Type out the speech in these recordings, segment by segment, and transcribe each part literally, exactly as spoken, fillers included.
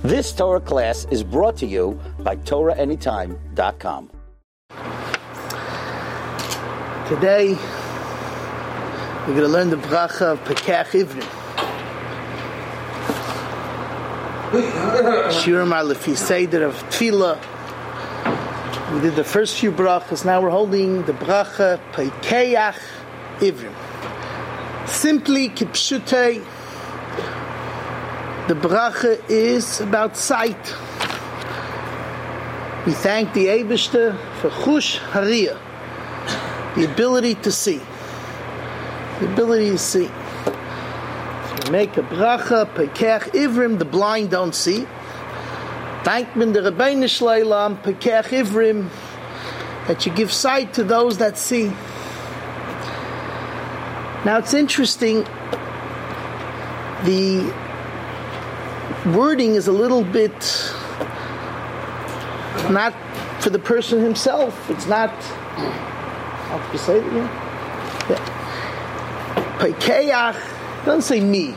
This Torah class is brought to you by Torah Anytime dot com. Today, we're going to learn the bracha of Pekach Ivrim. Shiurim are lefi seder of Tefillah. We did the first few brachas. Now we're holding the bracha Pekach Ivrim. Simply, kipshutei, the bracha is about sight. We thank the Eibishter for chush hariyah, the ability to see. The ability to see. So we make a bracha, Pekach Ivrim, the blind don't see. Thank me the Rabbeinu Shleilam, Pekach Ivrim, that you give sight to those that see. Now it's interesting, the wording is a little bit not for the person himself. It's not, how can you say it again? Yeah. Pekach doesn't say me.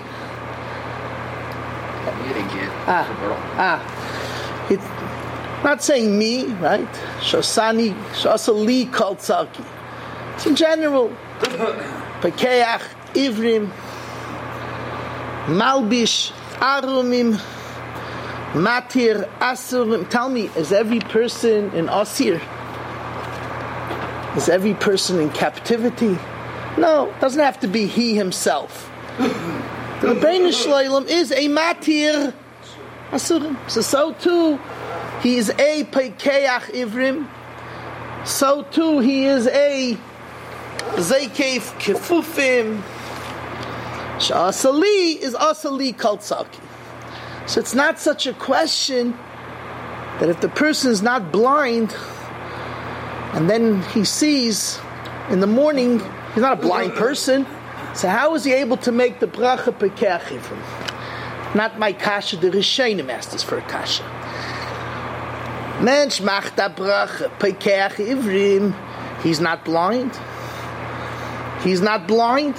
Ah, ah. It's not saying me, right? Shosani, Shosali called Tzaki. It's in general. Pekach Ivrim, Malbish Arumim, Matir Asurim. Tell me, is every person in Asir? Is every person in captivity? No, it doesn't have to be he himself. The Rabbeinu Shleilam is a Matir Asurim. So, so too, he is a Pekach Ivrim. So too, he is a Zekeif Kefufim. Sha'asali is Asali Kaltsaki. So it's not such a question that if the person is not blind and then he sees in the morning, he's not a blind person, so how is he able to make the bracha Pekach Ivrim? Not my kasha, the Rishonim masters for a kasha. Mensch macht da bracha Pekach Ivrim. He's not blind. He's not blind.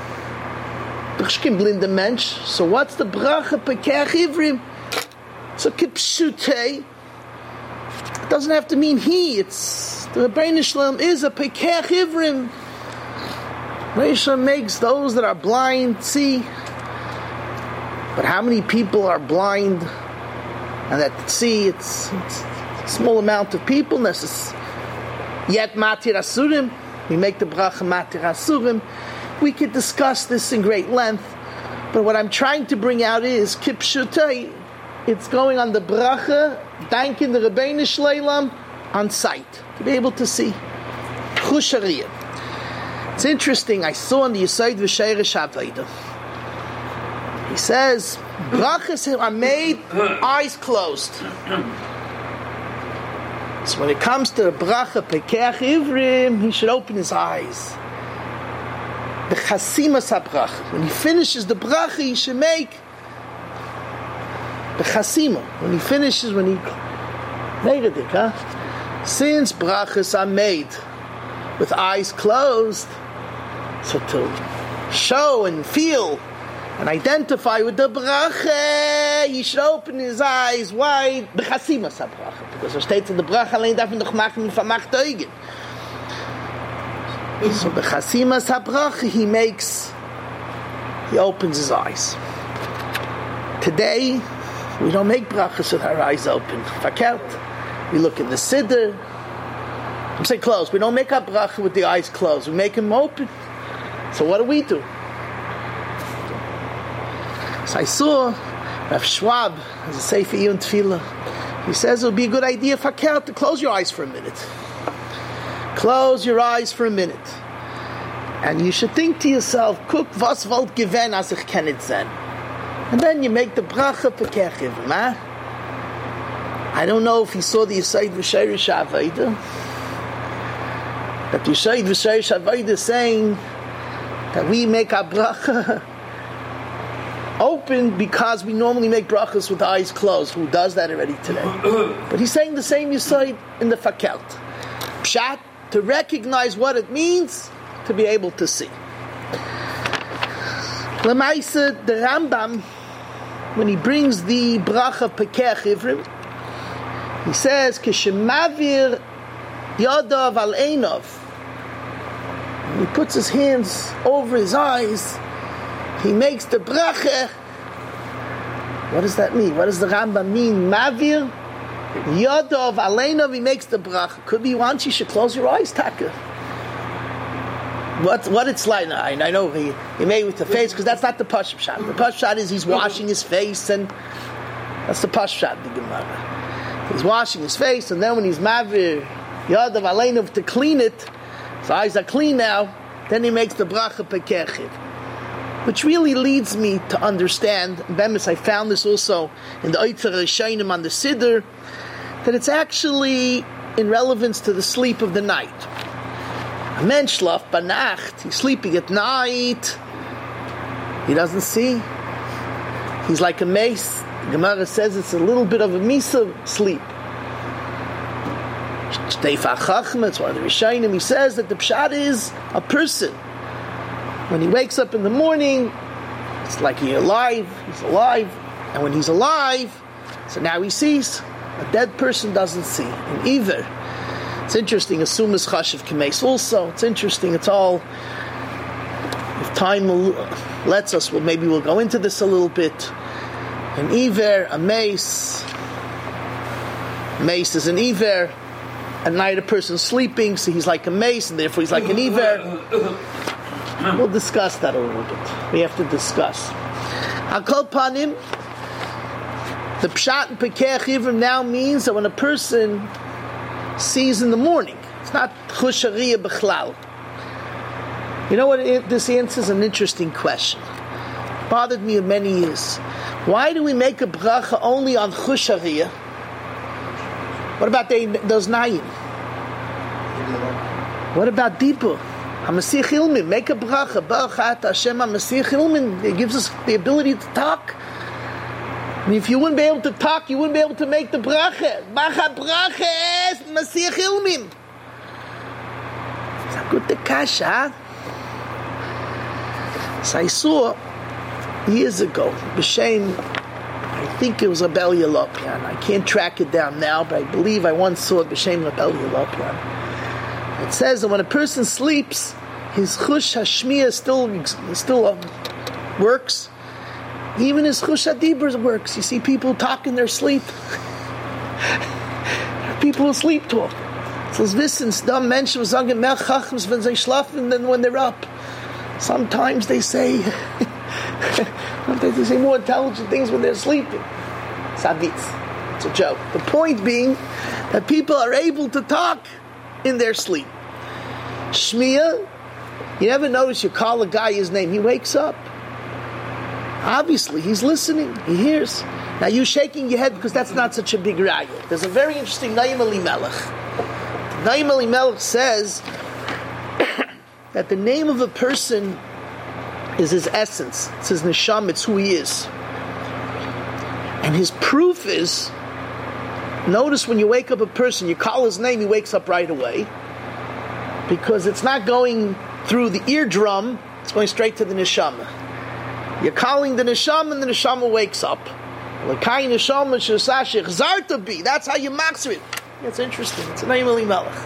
Blinde mensch. So what's the bracha Pekach Ivrim? So kipshutei. It doesn't have to mean he. It's the Rabbeinu Shleilam is a Pekach Ivrim. Rabbeinu makes those that are blind see. But how many people are blind and that see? It's, it's a small amount of people. Yet matir asurim. We make the bracha matir asurim. We could discuss this in great length, but what I'm trying to bring out is kipshutai. It's going on the bracha, thanking the Rabbeinu Shleilam on sight to be able to see. Chush hariyah. It's interesting. I saw in the Yesod V'Sheirish Haveidah. He says brachas are made eyes closed. So when it comes to the bracha Pekach Ivrim, he should open his eyes. The chasimas habracha. When he finishes the bracha, he should make the chasima. When he finishes, when he made it, huh? Since brachas are made with eyes closed, so to show and feel and identify with the bracha, he should open his eyes wide. The chasimas habracha, because there states in the bracha allein darf man doch machen von macht Augen. So the chasimas habracha, he makes, he opens his eyes. Today, we don't make brachas with our eyes open. Fakert. We look in the siddur. I'm saying closed. We don't make our bracha with the eyes closed. We make them open. So what do we do? So I saw Rav Schwab, as a Sefer Iyun Tefillah, he says it would be a good idea fakert to close your eyes for a minute. Close your eyes for a minute. And you should think to yourself, Kuk, was wollt gewen, als ich kennet sein? And then you make the bracha Pekach Ivrim, huh? I don't know if he saw the Yesod V'Sheirish Haveidah, that the Yesod V'Sheirish Haveidah is saying that we make our bracha open because we normally make brachas with eyes closed. Who does that already today? But he's saying the same Yesod in the fakelt. Pshat, to recognize what it means to be able to see. Lemaisa, the Rambam when he brings the bracha Pekech Ivrim, he says, Kishemavir Yadav al Einov. He puts his hands over his eyes. He makes the bracha. What does that mean? What does the Rambam mean? Mavir Yadav al Einov. He makes the bracha. Could be once you should close your eyes, Taka. What what it's like? I, I know he, he made with the face because that's not the Pashut shot. The Pashut shot is he's washing his face, and that's the Pashut shot. The Gemara. He's washing his face, and then when he's mavir Yadav al Einov to clean it, his eyes are clean now. Then he makes the bracha Pekech, which really leads me to understand. Bemis, I found this also in the Oitzer Rishonim on the Siddur, that it's actually in relevance to the sleep of the night. A mensch schlaft bei Nacht. He's sleeping at night. He doesn't see. He's like a mace. The Gemara says it's a little bit of a misa sleep. It's one of the Rishonim. He says that the pshat is a person. When he wakes up in the morning, it's like he's alive. He's alive. And when he's alive, so now he sees. A dead person doesn't see. And either. It's interesting. Asumas chashiv k'meis. Also, it's interesting. It's all. If time lets us, well, maybe we'll go into this a little bit. An iver, a mace. Mace is an iver. At night, a person's sleeping, so he's like a mace, and therefore he's like an iver. We'll discuss that a little bit. We have to discuss. Hakol panim. The pshat and pekech ivrim now means that when a person sees in the morning, it's not chushariya b'chlal. You know what? It, this answers an interesting question. It bothered me in many years. Why do we make a bracha only on chushariya? What about they, those nayim? What about deeper? HaMasich Ilmin, make a bracha. Ba'achat Hashem HaMasich Ilmin. It gives us the ability to talk. I mean, if you wouldn't be able to talk, you wouldn't be able to make the bracha. Bacha bracha es Masich Ilmin. It's a good kasha. So I saw years ago, B'Shem, I think it was Abel Yalopian. I can't track it down now, but I believe I once saw B'Shem Abel Yalopian. It says that when a person sleeps, his chush hashmiya still still uh, works. Even his chush hadibur works. You see people talk in their sleep. People who sleep talk. So wissen, dumb menschen sagen mehr chachams when they schlafen than when they're up. Sometimes they say, sometimes they say more intelligent things when they're sleeping. Savitz. It's a joke. The point being that people are able to talk in their sleep. Shmiya, you never notice you call a guy his name, he wakes up. Obviously, he's listening, he hears. Now you're shaking your head because that's not such a big raya. There's a very interesting Naim Elimelech. Naim Elimelech says that the name of a person is his essence. It's his neshama, it's who he is. And his proof is, notice when you wake up a person, you call his name, he wakes up right away. Because it's not going through the eardrum, it's going straight to the neshama. You're calling the neshama and the neshama wakes up. L'kai neshama shesashich zarta bi. That's how you max it. It's interesting. It's a Naim Elimelech.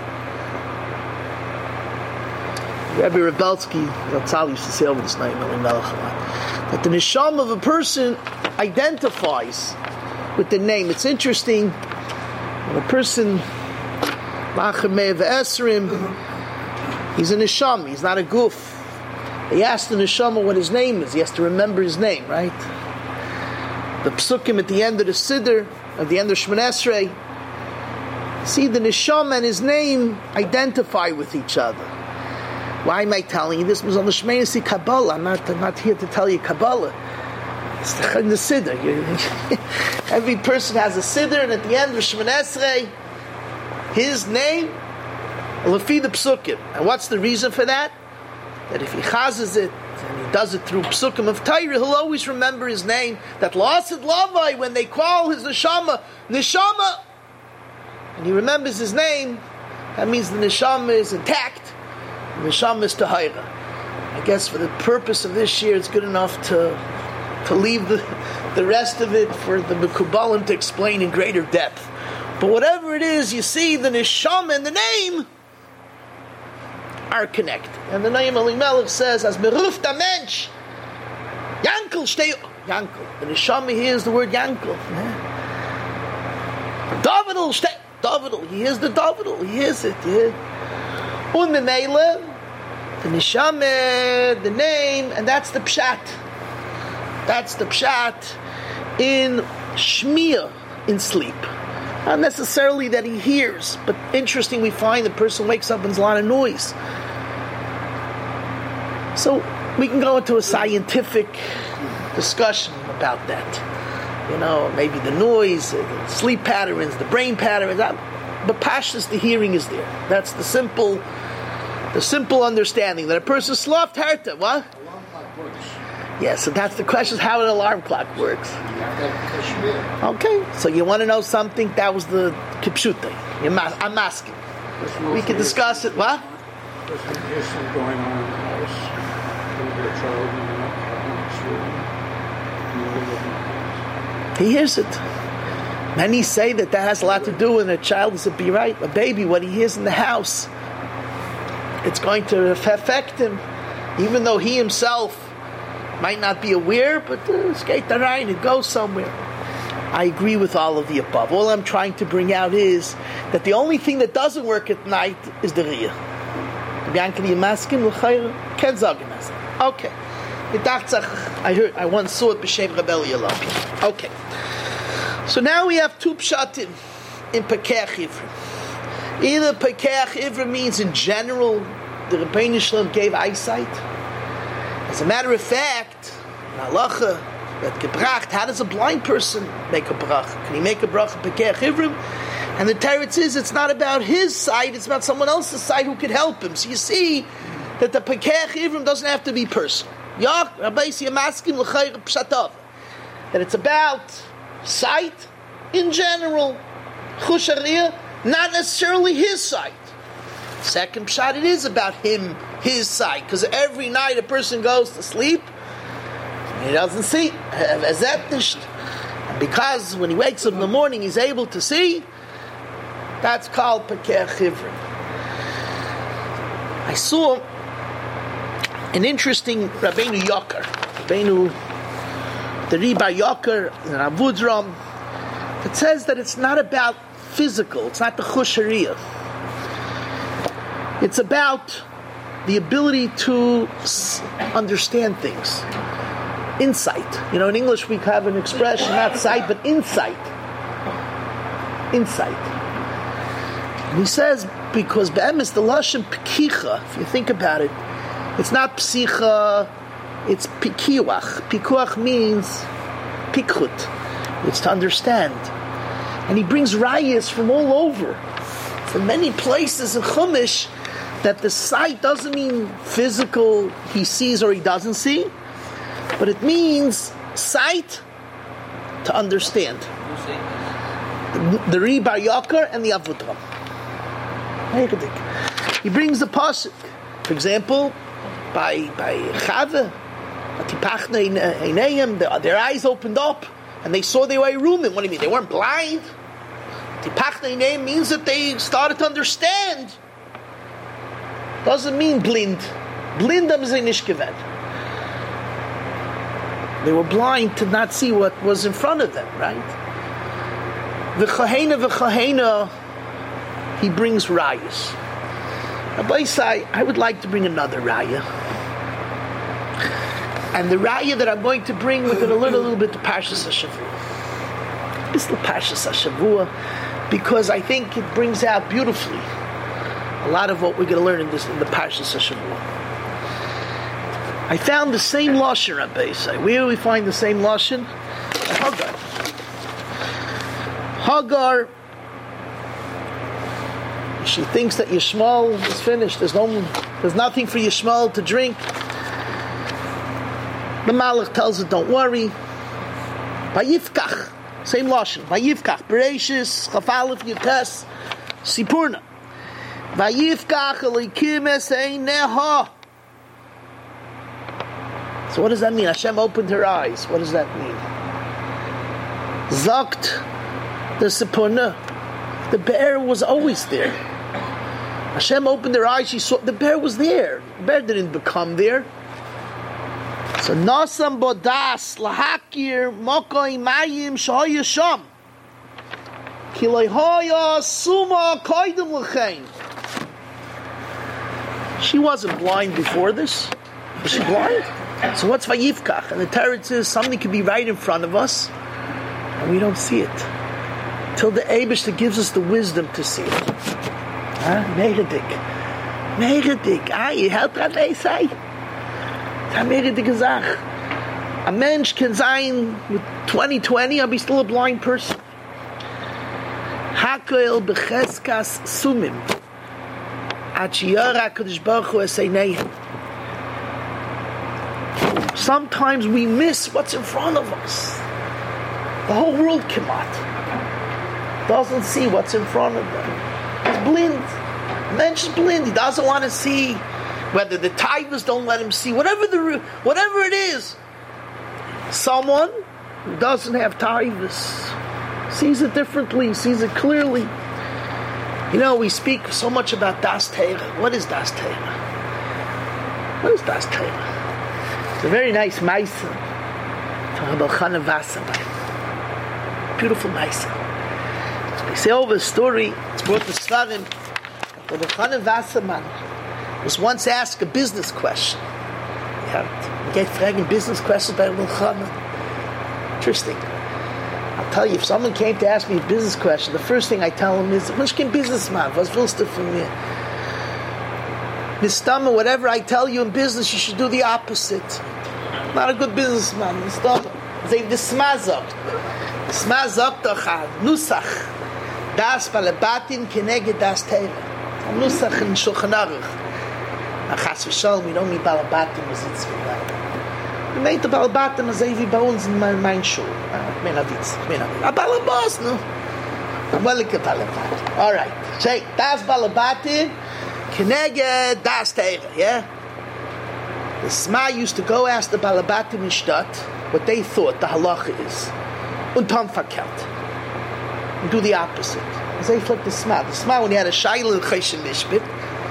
Rabbi Rebelsky, Ratzal used to say over this Naim Elimelech a lot. That the neshama of a person identifies with the name. It's interesting when a person Lachamei v'esrim, he's a neshama, he's not a goof. They asked the neshama what his name is. He has to remember his name, right? The psukim at the end of the Siddur, at the end of Shemoneh Esrei, see the neshama and his name identify with each other. Why am I telling you this? Was on the Shemoneh Esrei Kabbalah. I'm not, I'm not here to tell you Kabbalah. It's in the Siddur. Every person has a Siddur, and at the end of Shemoneh Esrei, his name, Lefi the psukim. And what's the reason for that? That if he chazes it, and he does it through psukim of Torah, he'll always remember his name. That La'asid Lavai, when they call his neshama, neshama, and he remembers his name, that means the neshama is intact, the neshama is tahira. I guess for the purpose of this year, it's good enough to to leave the, the rest of it for the Mekubalim to explain in greater depth. But whatever it is, you see the neshama and the name are connected. And the name Elimelech says, as meruf da mensch, Yankel stay, Yankel. The neshama hears the word Yankel. Davidel stay, Davidel. He hears the Davidel. He hears it. Yeah. Und memele, the neshama, the name, and that's the pshat. That's the pshat in shmiyah, in sleep. Not necessarily that he hears, but interesting, we find the person wakes up and there's a lot of noise. So we can go into a scientific discussion about that. You know, maybe the noise, the sleep patterns, the brain patterns. But pashtus, the hearing is there. That's the simple, the simple understanding that a person sloughed herta. What? Alarm clock works. Yeah, so that's the question: is how an alarm clock works. Okay, so you want to know something? That was the kipshuta. I'm asking. We can discuss it. What? There's something going on in the house. Maybe a child in the He hears it. Many say that that has a lot to do with a child is a be right, a baby. What he hears in the house, it's going to affect him, even though he himself might not be aware, but uh, skate the rain, it goes somewhere. I agree with all of the above. All I'm trying to bring out is that the only thing that doesn't work at night is the riyah. Okay. I heard, I once saw it b'shem Rebel Yalapi. Okay. So now we have two pshatim in Pekeach Ivrim. Either Pekeach Ivrim means in general the Rebbeinu Shalom gave eyesight. As a matter of fact, in halacha that gebracht, how does a blind person make a bracha? Can he make a bracha Pekeach Ivrim? And the teretz is, it's not about his sight, it's about someone else's sight who could help him. So you see that the Pekeach Ivrim doesn't have to be personal. That it's about sight in general. Chush hariyah, not necessarily his sight. Second pshat, it is about him, his sight, because every night a person goes to sleep, he doesn't see. And because when he wakes up in the morning, he's able to see. That's called Pekeach Ivrim. I saw an interesting Rabbeinu Yoker, Rabbeinu, the Riba Yoker in Avudram, that says that it's not about physical, it's not the chush hariyah. It's about the ability to understand things. Insight. You know, in English we have an expression, not sight, but insight. Insight. And he says, because be'emes, the lashon pekicha, if you think about it, it's not psicha, it's pikiwach. Pikuach means pikhut. It's to understand. And he brings rayas from all over, from many places in Chumash, that the sight doesn't mean physical, he sees or he doesn't see, but it means sight to understand. The Riba Yoker and the Avudram. He brings the pasuk, for example, by by Chava, their eyes opened up and they saw their way rumim. What do you mean? They weren't blind. Tipachna means that they started to understand. Doesn't mean blind. Blind am ze nicht gewesen. They were blind to not see what was in front of them, right? V'chahena v'chahena, he brings rayas. Abaisai, I would like to bring another raya. And the raya that I'm going to bring, we're going to learn a little bit the Parshas HaShavua. It's the Parshas HaShavua, because I think it brings out beautifully a lot of what we're going to learn in this in the Parshas HaShavua. I found the same lashon, Rabbi Yisai. Where do we find the same lashon? Hagar. Hagar. She thinks that Yishmael is finished. There's no, there's nothing for Yishmael to drink. The Malach tells her, "Don't worry." Vayifkach, same lashon. Vayifkach, Bereshis, Chafalef Yutes, Sipurna. Vayifkach Elikim Eseineha. So what does that mean? Hashem opened her eyes. What does that mean? Zakt the Sipona. The bear was always there. Hashem opened their eyes, she saw the bear was there. The bear didn't become there. So Nasam Bodas Lahakir Mokoi Mayim Shoya Sham Kilayhoya Suma Koidim Lachain. She wasn't blind before this. Was she blind? So what's Vayivkach? And the Torah says something could be right in front of us and we don't see it. Till the Eibishter gives us the wisdom to see it. Huh? Megadik. Megadik. Ah, you help that they say? A mensch can sein with twenty twenty, I'll be still a blind person. Hakoel becheskas sumim. Achiyara kadosh baruch hu eseinei. Sometimes we miss what's in front of us. The whole world cannot. Doesn't see what's in front of them. He's blind. The mensch is blind. He doesn't want to see. Whether the tigers don't let him see, whatever the whatever it is, someone who doesn't have tigers sees it differently, sees it clearly. You know, we speak so much about Das Torah. What is Das Torah? What is Das Torah? It's a very nice Maisa. Beautiful Maisa. So we say over the story. It's brought to Svarim. The Chanan Wasserman was once asked a business question. Yeah, you get fragging business questions by Rabbi Chanan. Interesting. I'll tell you, if someone came to ask me a business question, the first thing I tell them is, "Which kind businessman? Was willst du von mir?" Mistama, whatever I tell you in business, you should do the opposite. Not a good businessman. Mistama. They the smazak. Smazak doch nusach. Das balabatin keneged das Torah. Nusach in Shulchan Aruch. Achas v'shalom, you don't mean balabatim as it's for that. You made the balabatim as Evi bones in my mind show. Men avitz, men avitz. A balabas, no? A malika balabatim. All right. Say, das balabatim, keneged das Torah, yeah? The Sma used to go ask the balabatim in Shtat what they thought the halacha is. Und tam verkehrt. And do the opposite. They flip the Sma. The Sma, when he had a shayla in Choshen Mishpit,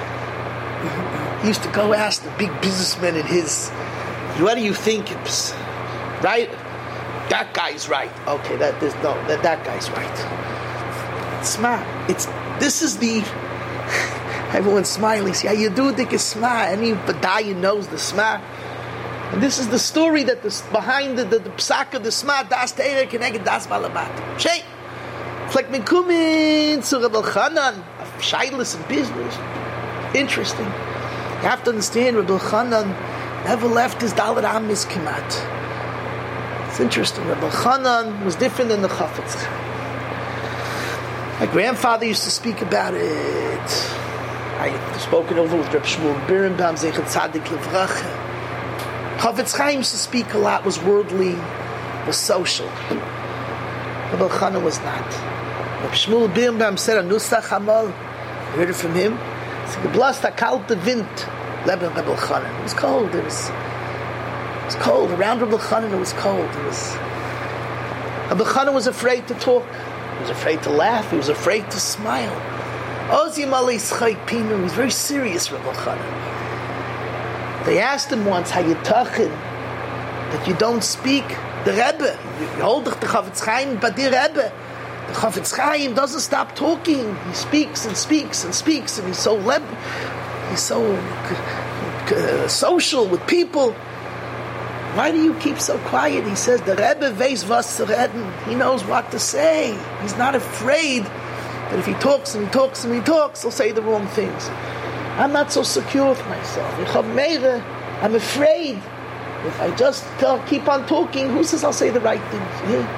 he used to go ask the big businessmen in his, what do you think it's right? That guy's right. Okay, that there's no that that guy's right. Sma. It's this is the everyone's smiling. See how you do think it's Sma. Any Badayan knows the Sma. And this is the story that the behind the the, the psak of the Sma das Torah keneged das balabat. Shay. Fleck me kumin zu Rabbi Chanan, shailus in business. Interesting. You have to understand, Rabbi Chanan never left his Dalet Amis Kemat. It's interesting. Rabbi Chanan was different than the Chafetz Chaim. My grandfather used to speak about it. I've spoken over with Reb Shmuel Birnbaum, Zeichet Tzadik Levracha. Chafetz Chaim used to speak a lot, was worldly, was social. Rabbi Chanan was not. Reb Shmuel Birnbaum said, Anusach Hamal. You heard it from him? It's a blast, a kalte wind. Leben Rabbi Chanan. It was cold. It was, it was cold. Around Rabbi Chanan, it was cold. It was. Rabbi Chanan was afraid to talk. He was afraid to laugh. He was afraid to smile. Ozim Ali Schayk Pinu. He was very serious, Rabbi Chanan. They asked him once, how you talking that you don't speak the Rebbe. You hold the Chafetz Chaim, but the Rebbe. The Chafetz Chaim doesn't stop talking. He speaks and speaks and speaks, and he's so leb, he's so uh, social with people. Why do you keep so quiet? He says the Rebbe weiß was zu reden. He knows what to say. He's not afraid that if he talks and he talks and he talks, he'll say the wrong things. I'm not so secure with myself. I'm afraid if I just tell, keep on talking. Who says I'll say the right things? Yeah.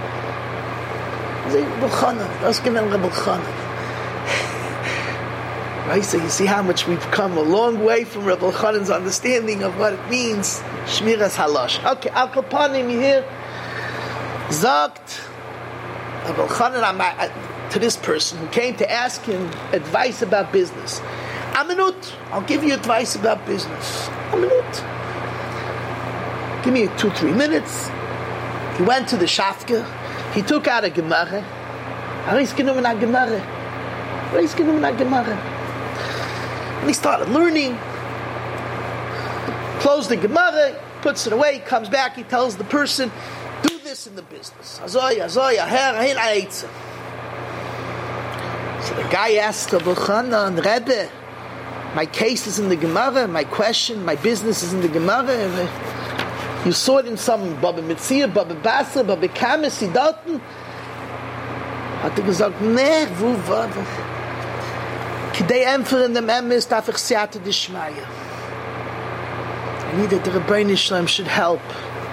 Right, so you see how much we've come a long way from Rabbi Chanan's understanding of what it means. Shmiras halash. Okay, Al Kapanim here. Zakt Rabbi Chanan to this person who came to ask him advice about business. Aminut, I'll give you advice about business. Aminut. Give me two, three minutes. He went to the Shafka. He took out a Gemara. He's genommen a Gemara. He's genommen a Gemara. And he started learning. Closed the Gemara, puts it away, comes back, he tells the person, do this in the business. Azoy, azoy, aher, ahin, aitza. So the guy asked Rabbi Chanan, Rebbe, my case is in the Gemara, my question, my business is in the Gemara. You saw it in some Baba Metzia, Baba Basra, Baba Kamis, Sie dachten. Hat er gesagt, nee, wo war das? Kidei Empfer in dem Emes darf ich Siyata Dishmaya. I needed the Rebbeinu Shalom should help.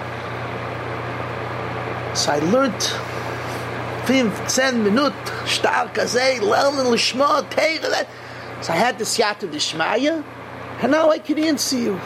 So I learned five, ten minutes, stark azay, lernen, lishma, teire. So I had the Siyata Dishmaya, and now I can answer you.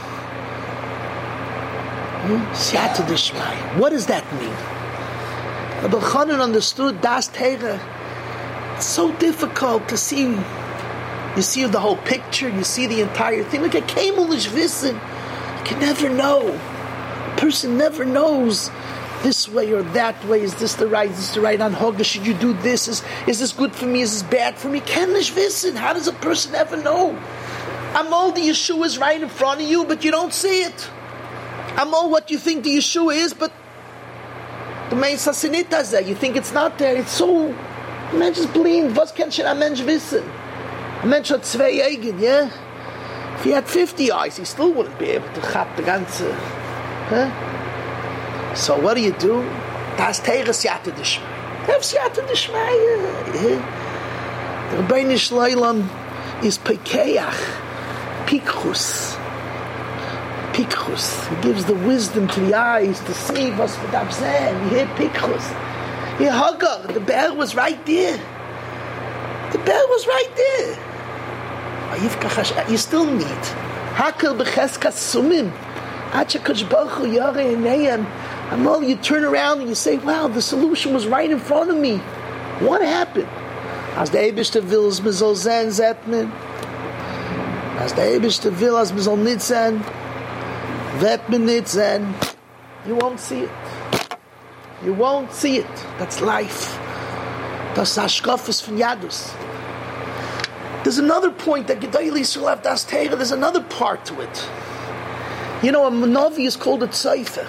Hmm? Siyata Dishmaya. What does that mean? Rabbi Chanan understood Das Teire. It's so difficult to see. You see the whole picture, you see the entire thing. Like a Kemelish Vissen. You can never know. A person never knows this way or that way. Is this the right? Is this the right anhoga? Should you do this? Is is this good for me? Is this bad for me? Kemelish Vissen. How does a person ever know? Amol, the Yeshua is right in front of you, but you don't see it. Amol, what you think the Yeshua is, but the main Sasinita is there. You think it's not there. It's so. Man just blind. Was kann schon ein Mensch wissen? A Mensch hat zwei Augen, yeah? If he had fifty eyes, he still wouldn't be able to chap the ganze. Huh? So what do you do? Das Teire Siyata Dishmaya. Have Siyata Dishmaya. The Rebbeinu Shalom is Pekeach, Pikchus. Pikchus. He gives the wisdom to the eyes to see what's with Abzeh. You hear Pikchus. You hear Hagar. The bear was right there. The bear was right there. You still need. Hakel b'cheskas sumim. Achakash baruch hu yarei einayim. Amol, you turn around and you say, wow, the solution was right in front of me. What happened? As the Eibishter will, as mizol zen zetmen. As the Eibishter will, as mizol nitzen. Vetmen nitzen. You won't see it. You won't see it. That's life. Das Hashkafas von Yadus. There's another point that Gedai Yisrael have Das Teire. There's another part to it. You know, a Navi is called a Tzaifa.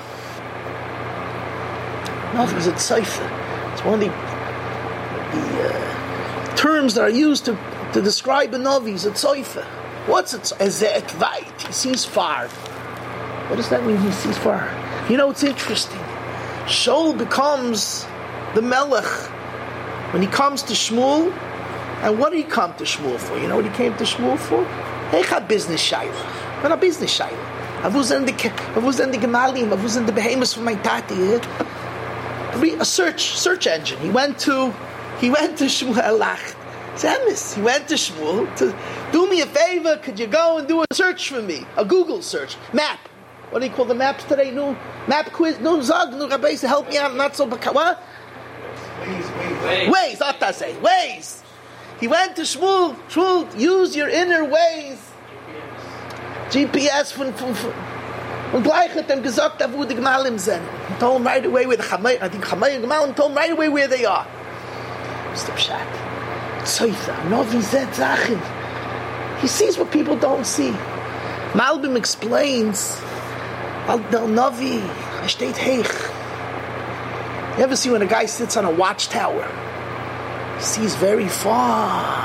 Navi is a Tzaifa. It's one of the, the uh, terms that are used to, to describe a Navi. Is a Tzaifa. What's a Tzaifa? He sees far. What does that mean? He sees far. You know, it's interesting. Shaul becomes the Melech when he comes to Shmuel. And what did he come to Shmuel for? You know what he came to Shmuel for? He had business shayla. Not a business shayla. I was in the I was in the Gemalim. I was in the behemoths for my tati. A search search engine. He went to he went to Shmuel Lach. Zemis. He went to Shmuel to do me a favor. Could you go and do a search for me? A Google search map. What do you call the maps today? No map quiz. No zag. No rabbi to help me out. Not so baka. What? Ways, ways, ways. What does say? Ways. He went to Shmuel. Shmuel, use your inner ways. G P S von von von. Und gleich hat ihm gesagt, da wo die Gemalim sind. He told him right away where the Chamay, I think Chamay and Gemalim told him right away where they are. Mister Pshat. Tzaifa. Novi zed Zachin. He sees what people don't see. Malbim explains, Al del Novi, er steht heich. You ever see when a guy sits on a watchtower? He sees very far.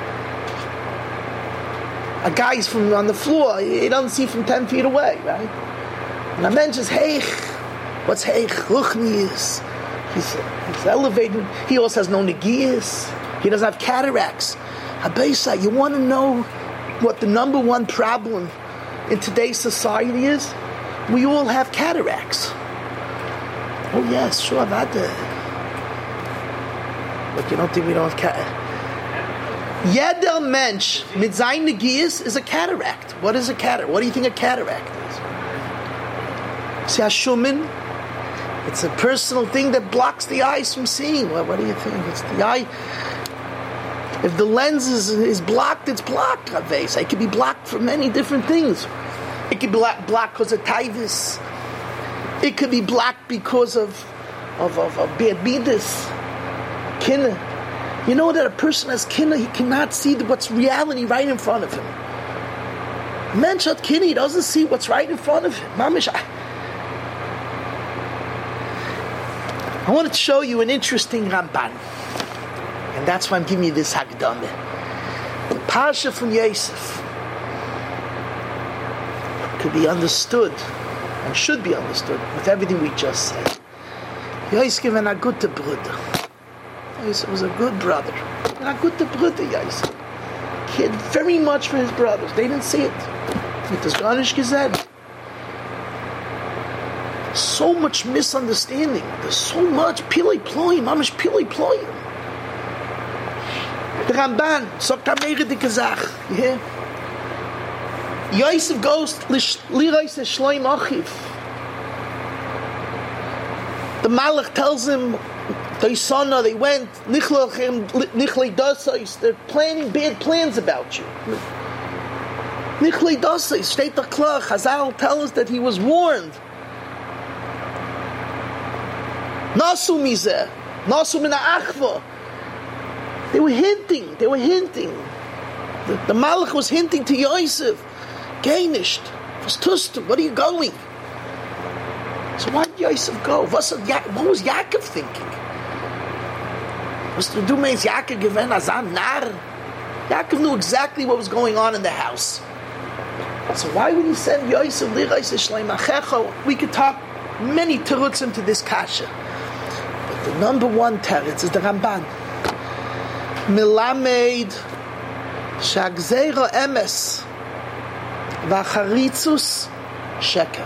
A guy's from on the floor, he doesn't see from ten feet away, right? And a man just heich. What's heich? Ruchni is. He's, he's elevated. He also has no negiyas. He doesn't have cataracts. Habeisa, you want to know what the number one problem in today's society is? We all have cataracts. Oh yes, sure, that. But you don't think we don't have cataracts? Yeder Mensch mit seinen Negiyas is a cataract. What is a cataract? What do you think a cataract is? See, Hashumin, it's a personal thing that blocks the eyes from seeing. Well, what do you think? It's the eye. If the lens is, is blocked, it's blocked. It could be blocked for many different things. It could be blocked because of tivus. It could be blocked because of of, of, of bad midas, kinna. You know that a person has kinna, he cannot see what's reality right in front of him. A man shot kinna, he doesn't see what's right in front of him. Mamish, I, I wanted to show you an interesting Ramban. And that's why I'm giving you this Hagdamah. The Parsha from Yosef could be understood and should be understood with everything we just said. Yosef was a good brother. Yosef was a good brother. And a good brother, Yosef. He cared very much for his brothers. They didn't see it. It was gar nicht gesagt. So much misunderstanding. There's so much pilei ployim. Mamish pilei ployim. The Ramban sagt a mega dicke Sach. Yeah. Yosef goes lirais shloim achiv. The Malach tells him, they son, they went, nichlei dasais, they're planning bad plans about you. Nichlei dasais, state the klach, Chazal tell us that he was warned. Nasu mizeh, nasu min ha'achva. They were hinting, they were hinting. The, the Malach was hinting to Yosef, Geinisht, was tustum, what are you going? So why did Yosef go? What was Yaakov thinking? Was the do means Yaakov given azan nar? Yaakov knew exactly what was going on in the house. So why would he send Yosef lirais shleim achecha? We could talk many terutzim to this kasha. But the number one teretz is the Ramban. Milamed shagzeira emes vacharitzus sheker.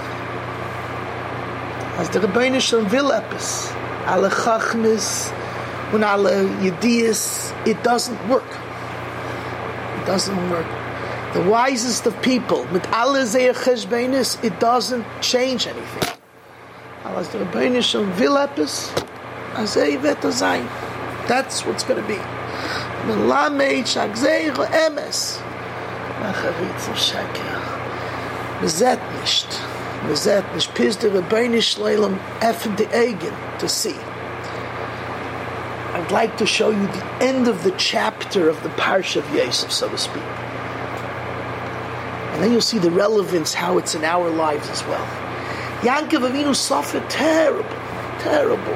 As the Rebbeinu Shalom will epis, alle chachmis and alle yediyas, it doesn't work. It doesn't work. The wisest of people, with alle zeir cheshbeinis, it doesn't change anything. As the Rebbeinu Shalom will epis, azei veto zayin. That's what's going to be. Melamed shagzeir emes, vacharitzu sheker. Mezet nisht. Mezet nisht. Piz the Rebbeinu Shalom effen the egen to see. I'd like to show you the end of the chapter of the Parsha of Yosef, so to speak. And then you'll see the relevance, how it's in our lives as well. Yaakov Avinu suffered terrible, terrible.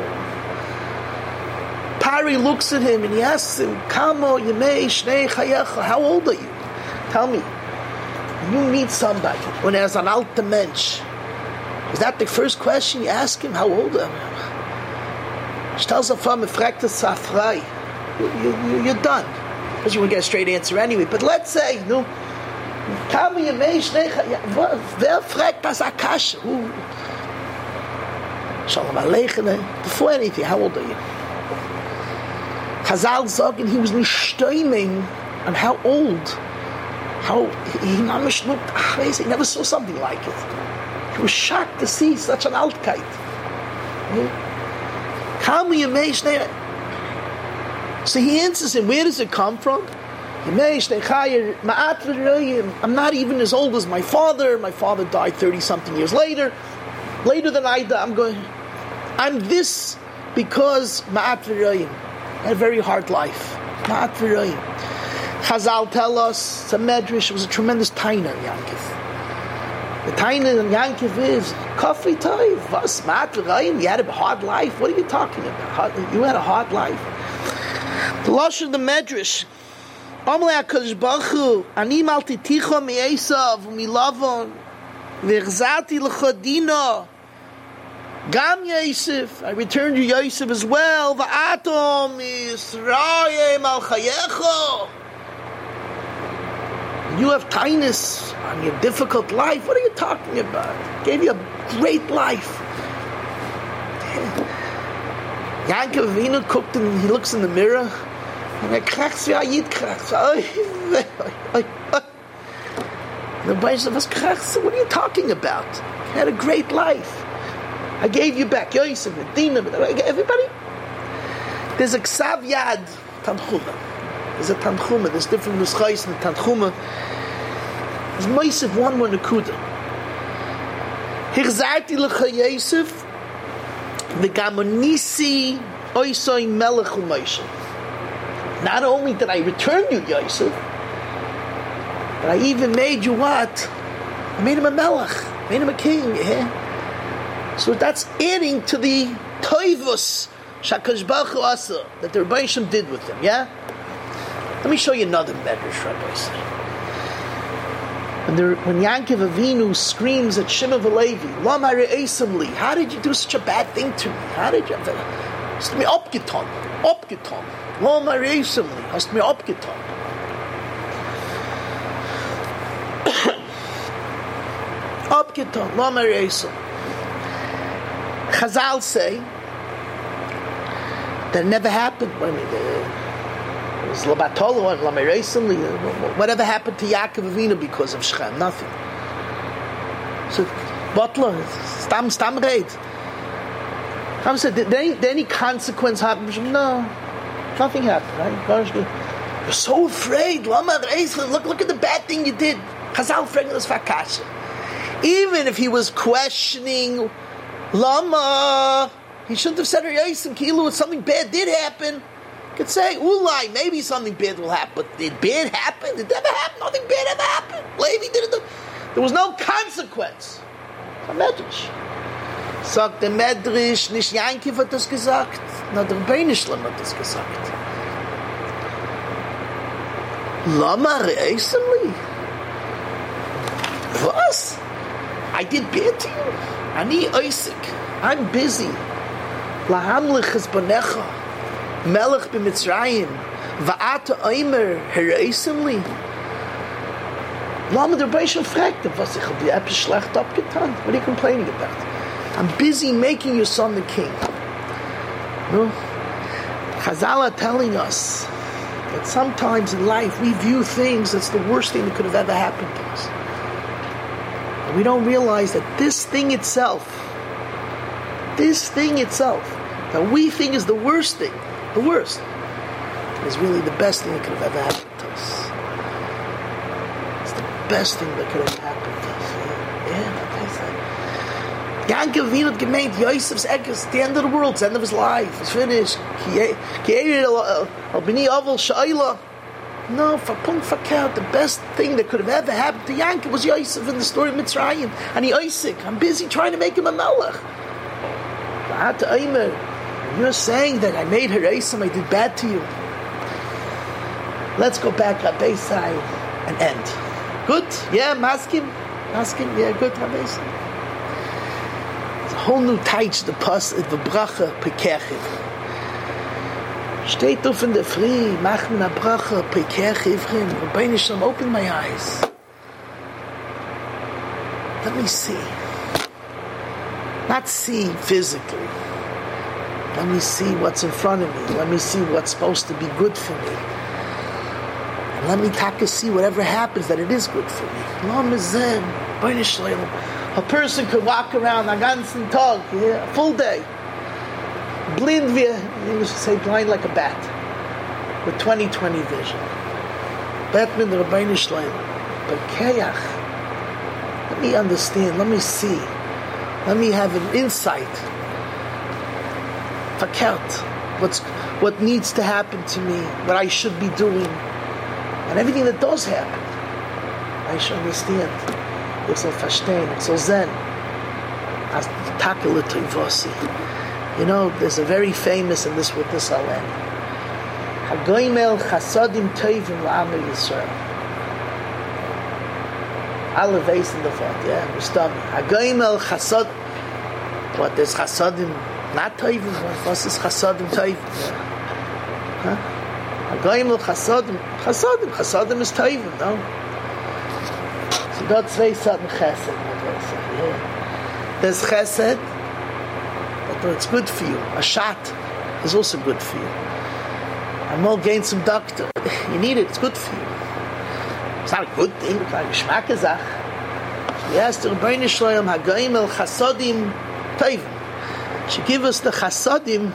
Pari looks at him and he asks him, Kamo yemei shnei chayecha, how old are you? Tell me. You meet somebody when there's an alter mensch. Is that the first question you ask him? How old are you? Stel ze vor, me fragt es frei. You're done. Because you won't get a straight answer anyway. But let's say, no, Kamo yemei shnei chayecha, wer fragt das Akasha? Shalom Aleichem. Before anything, how old are you? Chazal sagen, he was nishtoiming on how old, how he namish looked, he never saw something like it. He was shocked to see such an altkeit. So he answers him, where does it come from? I'm not even as old as my father. My father died thirty-something years later. Later than I died, I'm going, I'm this because ma'at v'royim. I had a very hard life. Ma'at v'royim. Chazal tell us, it's a medrash, it was a tremendous taina in Yankov. The taina in Yankov is, Kafri Toiv, was ma'at v'royim, you had a hard life? What are you talking about? You had a hard life. The lush of the medrash, Amalei HaKadosh Baruch Hu, Ani malti ticho mi-Esav, mi-Lavon, v'echzati l'chodino, Gam Yosef, I returned to Yosef as well. Va'atom Yisrael al chayecho. You have kindness on your difficult life. What are you talking about? I gave you a great life. Yaakov Avinu cooked and he looks in the mirror and I krachs wie Ayid krachs. The Bible says, "Was krachs? What are you talking about? You had a great life. I gave you back Yosef, Medina, everybody." There's a Ksav Yad Tanchuma. There's a Tanchuma. There's different Nuschais in the Tanchuma. There's Moisef one more Nekuda. Hirzati lecha Yosef V'gamonisi oisoi melech u'Moshe. Not only did I return you, Yosef, but I even made you what? I made him a melech. I made him a king. Yeah? So that's adding to the toivus shakadosh baruch hu asa that the Rebbeinu Shem did with him. Yeah. Let me show you another medrash, Rabbi say. When, there, when Yankov Avinu screams at Shimon V'Levi, Lama re'esim li, how did you do such a bad thing to me? How did you? Hast du mir abgetan, abgetan. Lama re'esim li, hast du mir abgetan. Abgetan, Lama re'esim. Chazal say that it never happened. I mean, uh, it was Labatolo and Lameresim. Whatever happened to Yaakov Avinu because of Shechem? Nothing. So, Butler, Stam Stam Reid. I said, did any, did any consequence happen? No, nothing happened. Right? You're so afraid. Look, look at the bad thing you did. Chazal Fregnas Fakasha. Even if he was questioning Lama, he shouldn't have said Re'esim Kilu. If something bad did happen, he could say Ulai, maybe something bad will happen. But did bad happen? Did it ever happen? Nothing bad ever happened. Levi didn't do. There was no consequence. A Medrash. Sagt der Medrash, nicht Yankov hat das gesagt, na der Rebbeinu Shlom hat das gesagt. Lama Re'esim li. Was? I did bad to you. Ani Isaac. I'm busy. Lahamlich chesbonecha. Melech b'Mitzrayim. Va'ata oimer Re'esim li. Lama der Rebbeinu Shlom fragt him, was ich hab dir etwas schlecht abgetan? What are you complaining about? I'm busy making your son the king. No? Chazal are telling us that sometimes in life we view things as the worst thing that could have ever happened to us. And we don't realize that this thing itself, this thing itself, that we think is the worst thing, the worst, is really the best thing that could have ever happened to us. It's the best thing that could have happened to us. Yeah, yeah, that's it. Yankov Avinu had gemeint Yosef's Eckes, the end of the world, it's the end of his life, it's finished. No, for Punk Fakir, the best thing that could have ever happened to Yankov was Yosef in the story of Mitzrayim. And he Isaac, I'm busy trying to make him a melech. You're saying that I made Re'esim, I did bad to you. Let's go back Rabbi Sai and end. Good? Yeah, Maskim? Maskim? Yeah, good, Rabbi Sai. Whole new teich the pas the bracha pekerchiv. Steht auf in der Früh, mach mir a bracha pekerchivrim. Rebbeinu Shlom, open my eyes. Let me see. Not see physically. Let me see what's in front of me. Let me see what's supposed to be good for me. And let me taka see whatever happens that it is good for me. Lo mezem, Rebbeinu Shlom. A person could walk around a ganzen Tag, yeah, a full day, blind via, English would say blind like a bat, with twenty twenty vision. Batman the Rebbeinu Shlom, but Kayach, let me understand, let me see, let me have an insight. Fakert, what's what needs to happen to me, what I should be doing, and everything that does happen, I should understand. Ich soll verstehen, ich soll sehen, as takele toivosi. You know, there's a very famous, and this with this I'll end. Hagoimel chasadim tovim la'amei Yisrael. Alle weisen davon, yeah, Mustam. Hagoimel chasad, what, there's chasadim not tovim? What is chasadim tovim? Huh? Hagoimel chasadim, chasadim, chasadim is tovim, no? Got zwei Sachen Chesed. There's Chesed, but it's good for you. A shot is also good for you. I'm all gain some doctor. You need it, it's good for you. It's not a good thing, it's like a Geschmackesach. Yes, the Rebbeinu Shlom, Hagaim el Chasodim Tovim. She give us the Chasodim,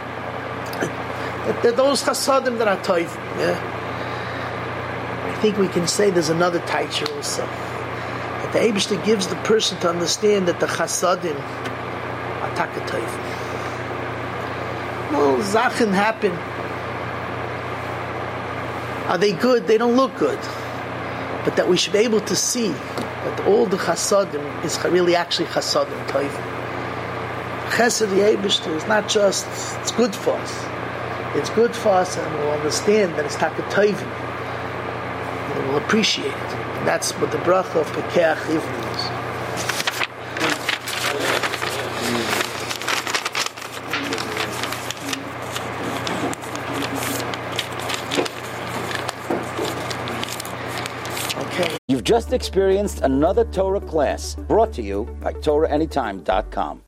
that those Chasodim that are Tovim. Yeah. I think we can say there's another teacher also. The Eibishter gives the person to understand that the chasadim are takatoivim. Well, Sachen happen. Are they good? They don't look good. But that we should be able to see that all the chasadim is really actually chasadim tovim. Chesed Yebishter is not just, it's good for us. It's good for us, and we'll understand that it's taka tovim. And we'll appreciate it. And that's what the bracha of Pekeach Ivrim is. You've just experienced another Torah class brought to you by Torah Anytime dot com.